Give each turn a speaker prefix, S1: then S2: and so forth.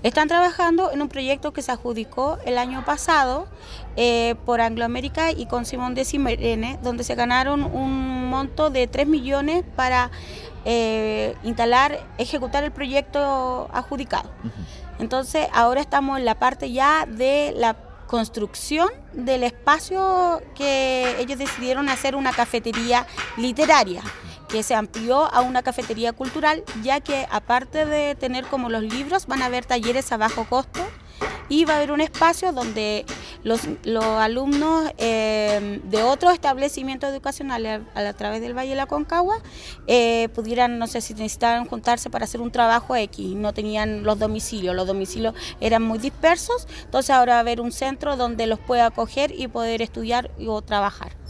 S1: Están trabajando en un proyecto que se adjudicó el año pasado por Anglo América y con Simón de Cimerene, donde se ganaron un monto de 3 millones para ejecutar el proyecto adjudicado. Entonces ahora estamos en la parte ya de la construcción del espacio que ellos decidieron hacer una cafetería literaria, que se amplió a una cafetería cultural, ya que aparte de tener como los libros, van a haber talleres a bajo costo y va a haber un espacio donde los alumnos de otros establecimientos educacionales a través del Valle de la Concagua pudieran, no sé si necesitaban juntarse para hacer un trabajo X, no tenían los domicilios eran muy dispersos, entonces ahora va a haber un centro donde los pueda acoger y poder estudiar o trabajar.